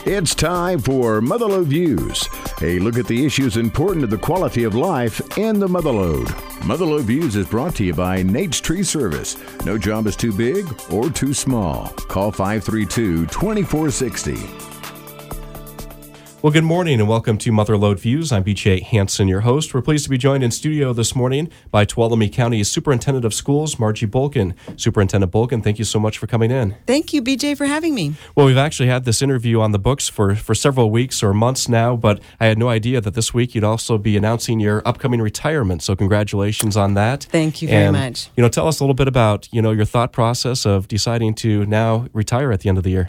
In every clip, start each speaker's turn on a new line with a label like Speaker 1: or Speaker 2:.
Speaker 1: It's time for Motherlode Views, a look at the issues important to the quality of life in the Motherlode. Motherlode Views is brought to you by Nate's Tree Service. No job is too big or too small. Call 532-2460.
Speaker 2: Well, good morning and welcome to Motherlode Views. I'm BJ Hansen, your host. We're pleased to be joined in studio this morning by Tuolumne County Superintendent of Schools, Margie Bolkin. Superintendent Bolkin, thank you so much for coming in.
Speaker 3: Thank you, BJ, for having me.
Speaker 2: Well, we've actually had this interview on the books for several weeks or months now, but I had no idea that this week you'd also be announcing your upcoming retirement. So congratulations on that.
Speaker 3: Thank you very much.
Speaker 2: Tell us a little bit about, your thought process of deciding to now retire at the end of the year.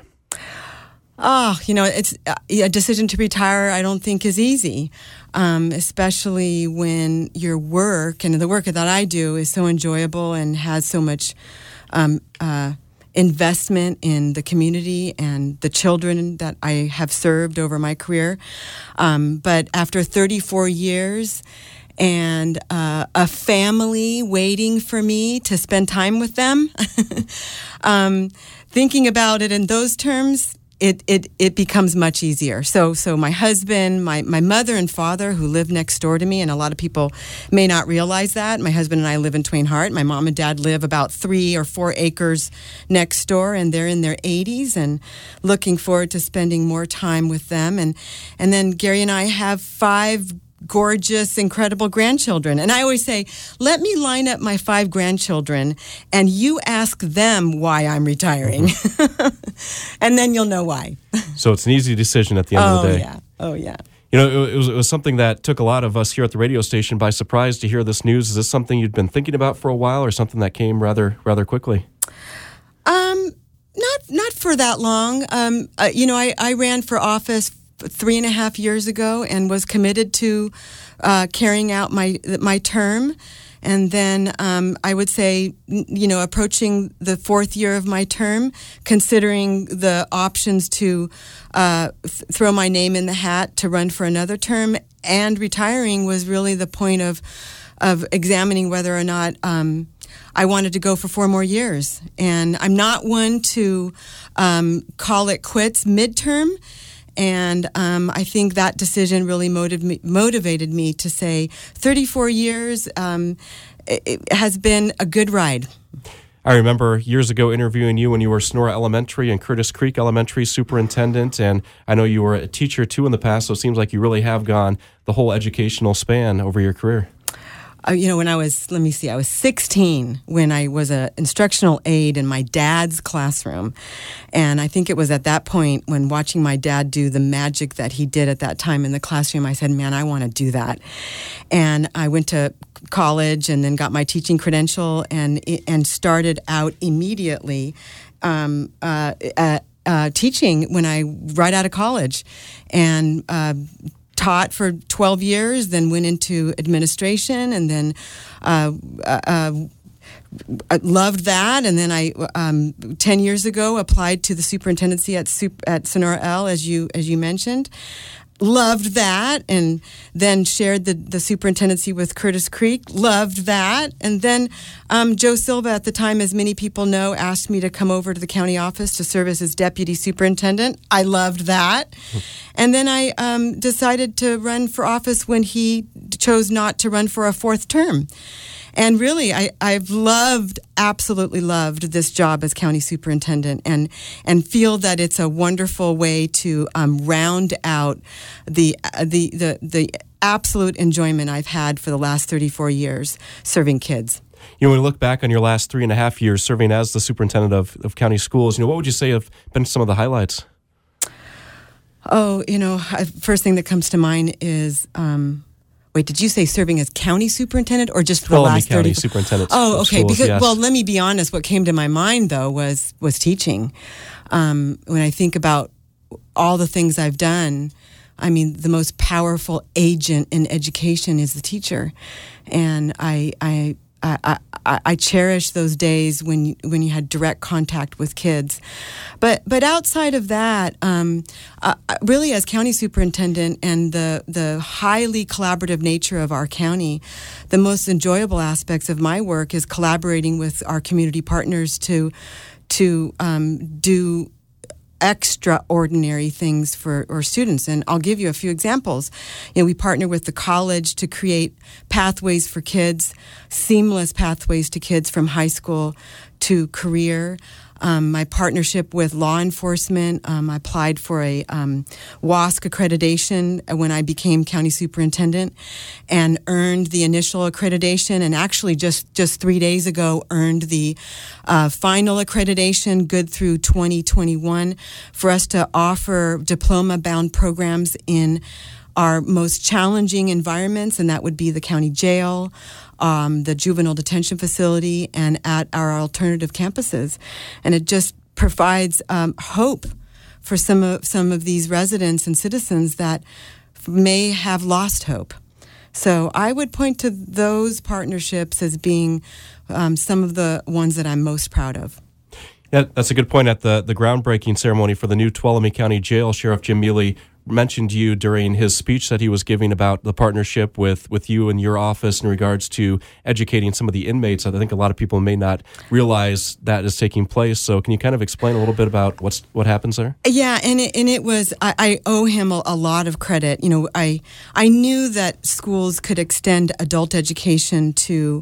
Speaker 3: It's a decision to retire, I don't think is easy, especially when your work and the work that I do is so enjoyable and has so much investment in the community and the children that I have served over my career. But after 34 years and a family waiting for me to spend time with them, thinking about it in those terms, it becomes much easier. So my husband, my mother and father who live next door to me, and a lot of people may not realize that. My husband and I live in Twain Harte. My mom and dad live about 3 or 4 acres next door, and they're in their 80s and looking forward to spending more time with them. And then Gary and I have 5 gorgeous, incredible grandchildren. And I always say, let me line up my 5 grandchildren and you ask them why I'm retiring. And then you'll know why. So
Speaker 2: it's an easy decision at the end of the day.
Speaker 3: Oh, yeah.
Speaker 2: It was something that took a lot of us here at the radio station by surprise to hear this news. Is this something you'd been thinking about for a while or something that came rather quickly?
Speaker 3: Not for that long. I ran for office 3.5 years ago and was committed to carrying out my term. And then I would say, approaching the 4th year of my term, considering the options to throw my name in the hat to run for another term and retiring was really the point of examining whether or not I wanted to go for 4 more years. And I'm not one to call it quits midterm. And I think that decision really motivated me to say 34 years it has been a good ride.
Speaker 2: I remember years ago interviewing you when you were Sonora Elementary and Curtis Creek Elementary superintendent, and I know you were a teacher too in the past, so it seems like you really have gone the whole educational span over your career.
Speaker 3: When I was 16 when I was an instructional aide in my dad's classroom. And I think it was at that point when watching my dad do the magic that he did at that time in the classroom, I said, man, I want to do that. And I went to college and then got my teaching credential and started out immediately teaching right out of college. And taught for 12 years, then went into administration, and then loved that. And then I, 10 years ago, applied to the superintendency at Sonora L, as you mentioned. Loved that, and then shared the superintendency with Curtis Creek. Loved that, and then Joe Silva, at the time, as many people know, asked me to come over to the county office to serve as his deputy superintendent. I loved that, and then I decided to run for office when he chose not to run for a 4th term. And really, I've absolutely loved this job as county superintendent, and feel that it's a wonderful way to round out the absolute enjoyment I've had for the last 34 years serving kids.
Speaker 2: When we look back on your last 3.5 years serving as the superintendent of county schools, what would you say have been some of the highlights?
Speaker 3: First thing that comes to mind is. Wait, did you say serving as county superintendent or just the last 30?
Speaker 2: County superintendent.
Speaker 3: Oh, okay.
Speaker 2: Schools,
Speaker 3: because
Speaker 2: yes.
Speaker 3: Well, let me be honest. What came to my mind though was teaching. When I think about all the things I've done, I mean, the most powerful agent in education is the teacher, and I cherish those days when you had direct contact with kids. But outside of that, really as county superintendent and the highly collaborative nature of our county, the most enjoyable aspects of my work is collaborating with our community partners to do extraordinary things for our students. And I'll give you a few examples. We partner with the college to create pathways for kids, seamless pathways to kids from high school to career. My partnership with law enforcement, I applied for a WASC accreditation when I became county superintendent and earned the initial accreditation, and actually just 3 days ago earned the final accreditation, good through 2021, for us to offer diploma-bound programs in our most challenging environments, and that would be the county jail, the juvenile detention facility, and at our alternative campuses. And it just provides hope for some of these residents and citizens that may have lost hope. So I would point to those partnerships as being some of the ones that I'm most proud of.
Speaker 2: Yeah, that's a good point. At the groundbreaking ceremony for the new Tuolumne County Jail, Sheriff Jim Mealy mentioned you during his speech that he was giving about the partnership with you and your office in regards to educating some of the inmates. I think a lot of people may not realize that is taking place. So can you kind of explain a little bit about what happens there?
Speaker 3: Yeah, and it was, I owe him a lot of credit. I knew that schools could extend adult education to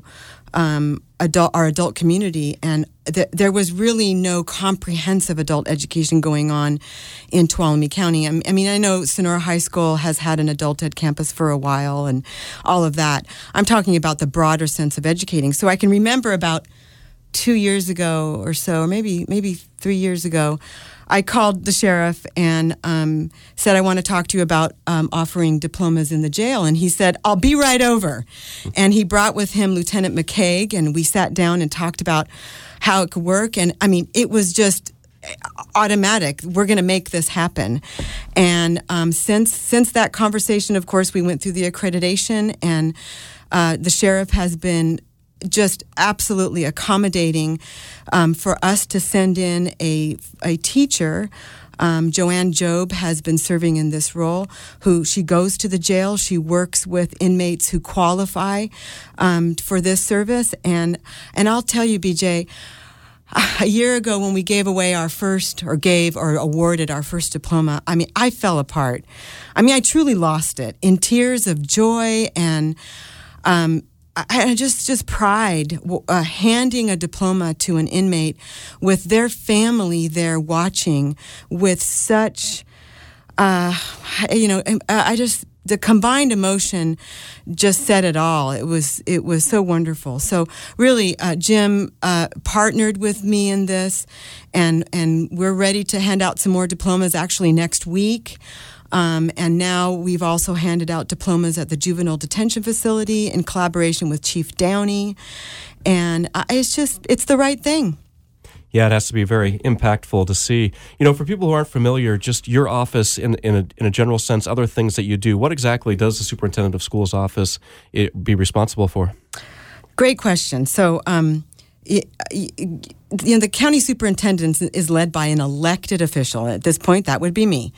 Speaker 3: our adult community, and there was really no comprehensive adult education going on in Tuolumne County. I mean, I know Sonora High School has had an adult ed campus for a while and all of that. I'm talking about the broader sense of educating. So I can remember about 2 years ago or so, or maybe 3 years ago, I called the sheriff and said, I want to talk to you about offering diplomas in the jail. And he said, I'll be right over. And he brought with him Lieutenant McCaig, and we sat down and talked about how it could work. And I mean, it was just automatic. We're going to make this happen. And since that conversation, of course, we went through the accreditation, and the sheriff has been just absolutely accommodating for us to send in a teacher. Joanne Job has been serving in this role. She goes to the jail. She works with inmates who qualify for this service. And I'll tell you, BJ, a year ago when we gave away our first, or awarded our first diploma, I mean, I fell apart. I mean, I truly lost it in tears of joy and I just pride handing a diploma to an inmate with their family there watching with such, the combined emotion just said it all. It was so wonderful. So really, Jim partnered with me in this, and we're ready to hand out some more diplomas actually next week. And now we've also handed out diplomas at the juvenile detention facility in collaboration with Chief Downey. And it's the right thing.
Speaker 2: Yeah, it has to be very impactful to see. For people who aren't familiar, just your office in a general sense, other things that you do, what exactly does the superintendent of schools office be responsible for?
Speaker 3: Great question. So, the county superintendent is led by an elected official. At this point, that would be me.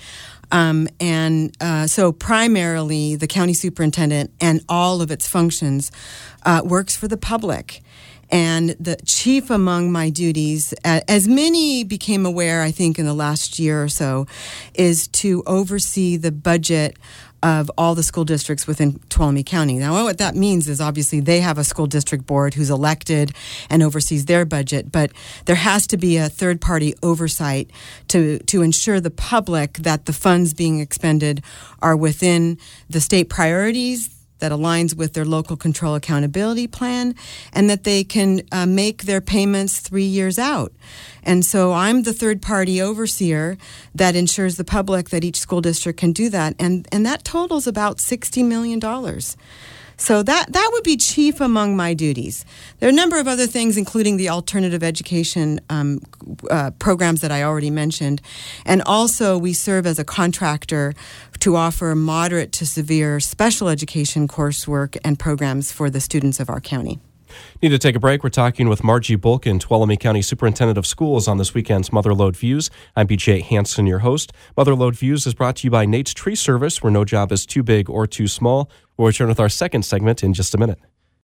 Speaker 3: So primarily the county superintendent and all of its functions works for the public. And the chief among my duties, as many became aware, I think, in the last year or so, is to oversee the budget of all the school districts within Tuolumne County. Now, what that means is obviously they have a school district board who's elected and oversees their budget, but there has to be a third-party oversight to ensure the public that the funds being expended are within the state priorities that aligns with their local control accountability plan, and that they can make their payments 3 years out. And so I'm the third-party overseer that ensures the public that each school district can do that, and that totals about $60 million. So that would be chief among my duties. There are a number of other things, including the alternative education programs that I already mentioned. And also we serve as a contractor to offer moderate to severe special education coursework and programs for the students of our county.
Speaker 2: Need to take a break. We're talking with Margie Bolkin, Tuolumne County Superintendent of Schools, on this weekend's Mother Lode Views. I'm BJ Hansen, your host. Mother Lode Views is brought to you by Nate's Tree Service, where no job is too big or too small. We'll return with our second segment in just a minute.